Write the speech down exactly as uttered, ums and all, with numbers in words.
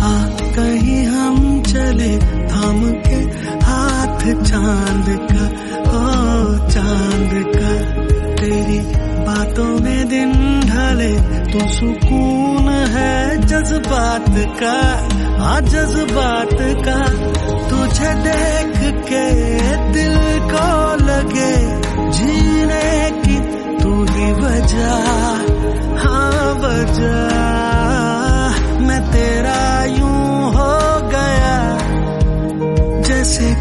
आ कहीं हम चले थाम के हाथ चांद का, ओ चांद का। तेरी बातों में दिन ढले तो सुकून है जज्बात का, हाँ जज्बात का। तुझे देख के दिल को लगे जीने